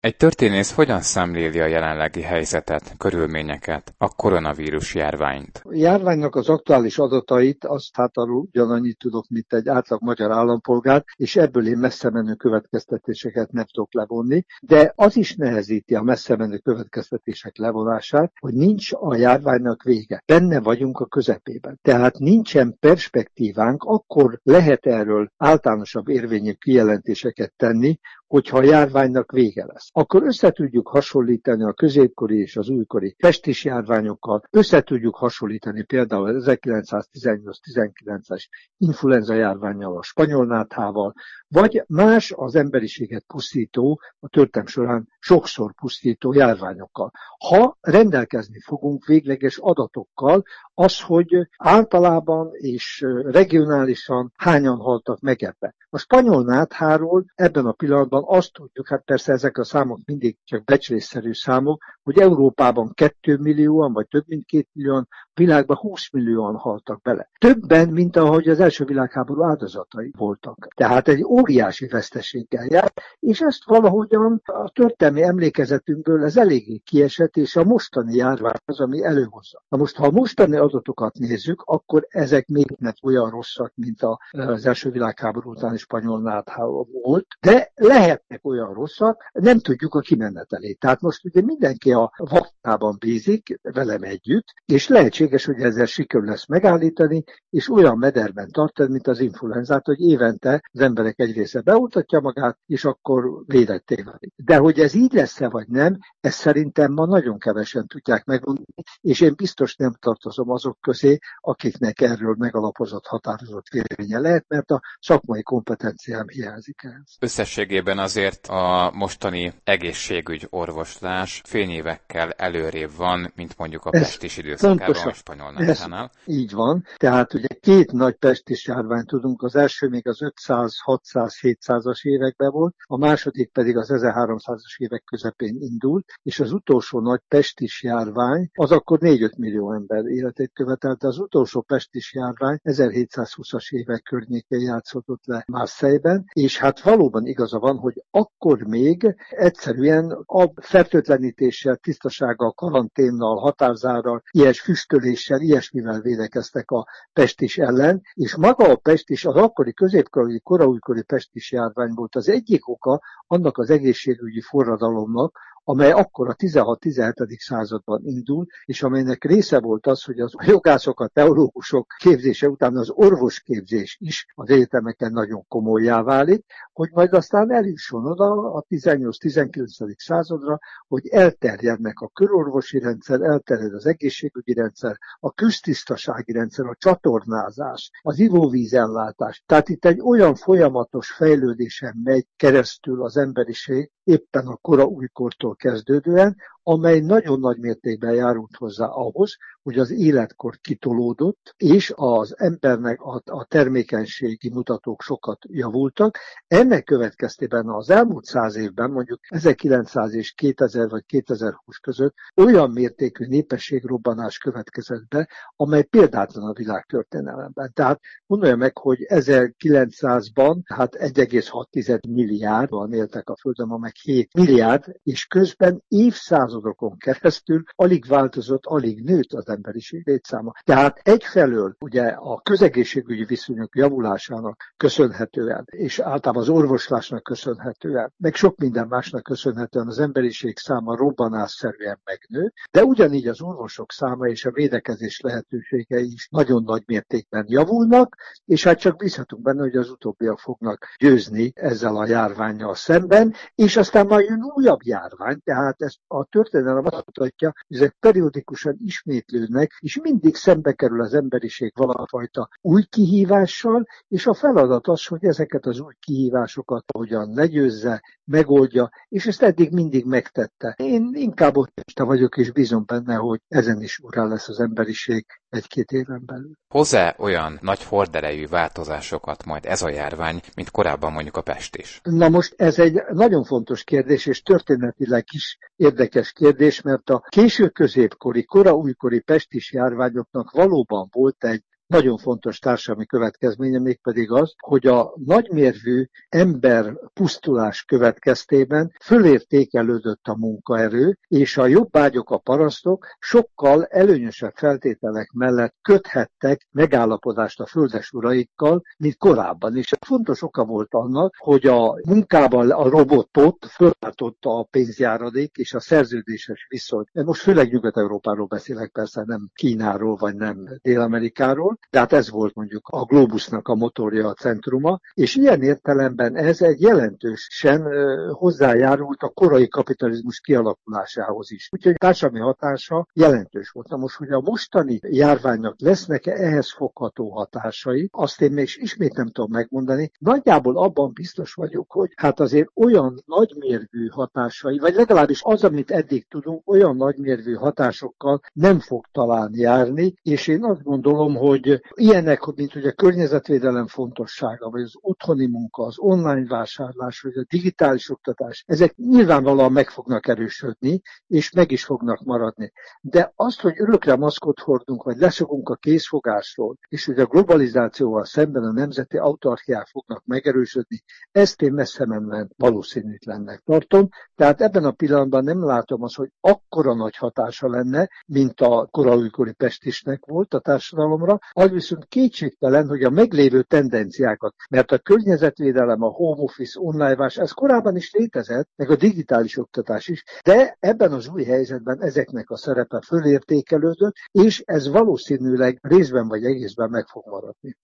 Egy történész hogyan szemléli a jelenlegi helyzetet, körülményeket, a koronavírus járványt? A járványnak az aktuális adatait, azt hát arról ugyanannyit tudok, mint egy átlag magyar állampolgár, és ebből én messze menő következtetéseket nem tudok levonni, de az is nehezíti a messze menő következtetések levonását, hogy nincs a járványnak vége. Benne vagyunk a közepében. Tehát nincsen perspektívánk, akkor lehet erről általánosabb érvényű kijelentéseket tenni, hogyha a járványnak vége lesz. Akkor össze tudjuk hasonlítani a középkori és az újkori pestis járványokkal, össze tudjuk hasonlítani például az 1918-19-es influenza járvánnyal, a spanyol náthával, vagy más az emberiséget pusztító, a történelem során sokszor pusztító járványokkal. Ha rendelkezni fogunk végleges adatokkal, az, hogy általában és regionálisan hányan haltak meg ebben. A spanyol nátháról ebben a pillanatban azt tudjuk, hát persze ezek a számok mindig csak becslésszerű számok, hogy Európában 2 millióan, vagy több mint 2 millióan, világban 20 millióan haltak bele. Többen, mint ahogy az első világháború áldozatai voltak. Tehát egy óriási veszteséggel jár, és ezt valahogyan a történelmi emlékezetünkből ez eléggé kiesett, és a mostani járvány az, ami előhozza. Na most, ha a mostani adatokat nézzük, akkor ezek még nem olyan rosszak, mint az első világháború utáni spanyol náthával volt, de lehetnek olyan rosszak, nem tudjuk a kimenetelét. Tehát most ugye mindenki a vakcinában bízik, velem együtt, és lehetséges, hogy ezzel sikerül lesz megállítani, és olyan mederben tartani, mint az influenzát, hogy évente az emberek egy része beoltatja magát, és akkor védetté válik. De hogy ez így lesz-e vagy nem, ezt szerintem ma nagyon kevesen tudják megmondani, és én biztos nem tartozom azok közé, akiknek erről megalapozott, határozott véleménye lehet, mert a szakmai kompetenciám hiányzik ehhez. Összességében azért a mostani egészségügy orvoslás fényévekkel előrébb van, mint mondjuk a pestis időszakában a spanyol náthánál. Így van. Tehát ugye két nagy pestis járványt tudunk, az első még az 500, 600, 700-as években volt, a második pedig az 1300-as évek közepén indult, és az utolsó nagy pestis járvány az akkor 4-5 millió ember életét követelte. Az utolsó pestis járvány 1720-as évek környékén játszódott le Marseille-ben, és hát valóban igaza van, hogy akkor még egyszerűen a fertőtlenítéssel, tisztasággal, karanténnal, határzárral, ilyes füstöléssel, ilyesmivel védekeztek a pestis ellen, és maga a pestis, az akkori középkori, koraújkori pestis járvány volt az egyik oka annak az egészségügyi forradalomnak, amely akkor a 16-17. Században indul, és amelynek része volt az, hogy az jogászok, a teológusok képzése után az orvosképzés is az egyetemeken nagyon komolyá válik, hogy majd aztán eljusson oda a 18-19. Századra, hogy elterjednek a körorvosi rendszer, elterjed az egészségügyi rendszer, a köztisztasági rendszer, a csatornázás, az ivóvízellátás. Tehát itt egy olyan folyamatos fejlődésen megy keresztül az emberiség, éppen a kora újkortól kezdődően, amely nagyon nagy mértékben járult hozzá ahhoz, hogy az életkor kitolódott, és az embernek a termékenységi mutatók sokat javultak. Ennek következtében az elmúlt 100 évben, mondjuk 1900 és 2000 vagy 2020 között olyan mértékű népességrobbanás következett be, amely példátlan a világtörténelemben. Tehát gondolja meg, hogy 1900-ban 1,6 milliárdban éltek a Földön, ma meg 7 milliárd, és közben évszázadokon keresztül alig változott, alig nőtt az emberiség létszáma. Tehát egyfelől ugye a közegészségügyi viszonyok javulásának köszönhetően, és általában az orvoslásnak köszönhetően, meg sok minden másnak köszönhetően az emberiség száma robbanásszerűen megnő, de ugyanígy az orvosok száma és a védekezés lehetőségei is nagyon nagy mértékben javulnak, és hát csak bízhatunk benne, hogy az utóbbiak fognak győzni ezzel a járvánnyal szemben, és aztán majd jön újabb járvány, tehát ezt a történelem azt mutatja, hogy ezek periódikusan ismétlődnek, és mindig szembe kerül az emberiség valafajta új kihívással, és a feladat az, hogy ezeket az új kihívásokat hogyan legyőzze, megoldja, és ezt eddig mindig megtette. Én inkább optimista vagyok, és bízom benne, hogy ezen is urrá lesz az emberiség 1-2 éven belül. Hoz-e olyan nagy horderejű változásokat majd ez a járvány, mint korábban mondjuk a pestis? Na most ez egy nagyon fontos kérdés, és történetileg is érdekes kérdés, mert a késő középkori, kora újkori pestis járványoknak valóban volt egy nagyon fontos társadalmi következménye, mégpedig az, hogy a nagymérvű ember pusztulás következtében fölértékelődött a munkaerő, és a jobbágyok, a parasztok sokkal előnyösebb feltételek mellett köthettek megállapodást a földesuraikkal, mint korábban. És fontos oka volt annak, hogy a munkában a robotot fölváltotta a pénzjáradék és a szerződéses viszony. Most főleg Nyugat-Európáról beszélek, persze nem Kínáról vagy nem Dél-Amerikáról, de hát ez volt mondjuk a glóbusznak a motorja, a centruma, és ilyen értelemben ez egy jelentősen hozzájárult a korai kapitalizmus kialakulásához is. Úgyhogy a társadalmi hatása jelentős volt. Na most, hogy a mostani járványnak lesznek-e ehhez fogható hatásai, azt én még ismét nem tudom megmondani. Nagyjából abban biztos vagyok, hogy hát azért olyan nagymérvű hatásai, vagy legalábbis az, amit eddig tudunk, olyan nagymérvű hatásokkal nem fog talán járni, és én azt gondolom, hogy ilyenek, mint hogy a környezetvédelem fontossága, vagy az otthoni munka, az online vásárlás, vagy a digitális oktatás, ezek nyilvánvalóan meg fognak erősödni, és meg is fognak maradni. De azt, hogy örökre maszkot hordunk, vagy leszokunk a készfogásról, és hogy a globalizációval szemben a nemzeti autarchiák fognak megerősödni, ezt én messze menően valószínűtlennek tartom. Tehát ebben a pillanatban nem látom azt, hogy akkora nagy hatása lenne, mint a koraújkori pestisnek volt a társadalomra, az viszont kétségtelen, hogy a meglévő tendenciákat, mert a környezetvédelem, a home office, online vásárlás, ez korábban is létezett, meg a digitális oktatás is, de ebben az új helyzetben ezeknek a szerepe fölértékelődött, és ez valószínűleg részben vagy egészben meg fog maradni.